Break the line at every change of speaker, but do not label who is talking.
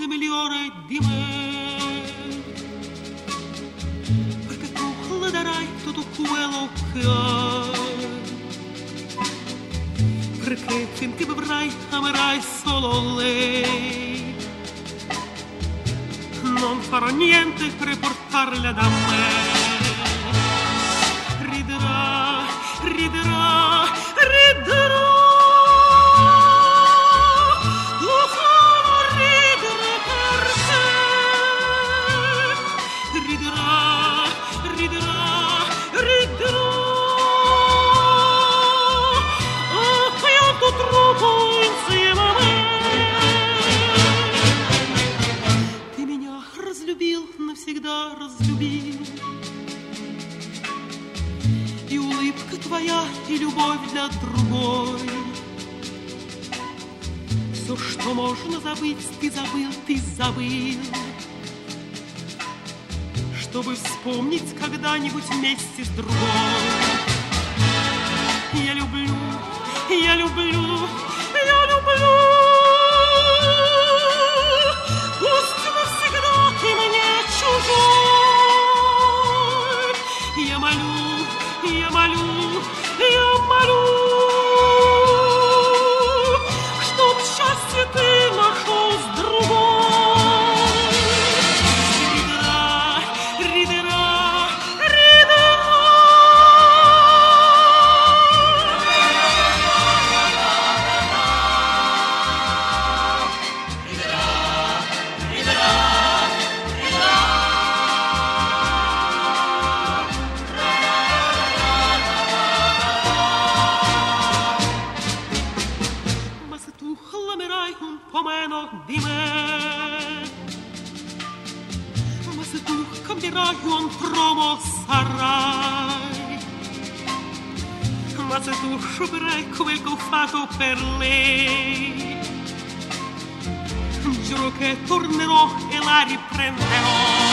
migliore di me, perché tu le darai tutto quello che hai, perché finché vivrai amerai solo lei. Non farò niente per portarla da me. Riderà, riderà, riderà. Lo farò ridere per te. Riderà, riderà, riderà. Ha pianto troppo insieme a me. Разлюбил, навсегда разлюбил. И улыбка твоя, и любовь для другой. Все, что можно забыть, ты забыл, ты забыл. Чтобы вспомнить когда-нибудь вместе с другой. Я люблю, я люблю, я люблю. Пусть навсегда ты мне чужой. Я молю, я молю, я молю, чтоб счастье ты нашел с другой. Ридера, ридера, ридера. Di me, ma se tu cambierai un promo sarai, ma se tu sciuperai come il che ho fatto per lei, giuro che tornerò e la riprenderò.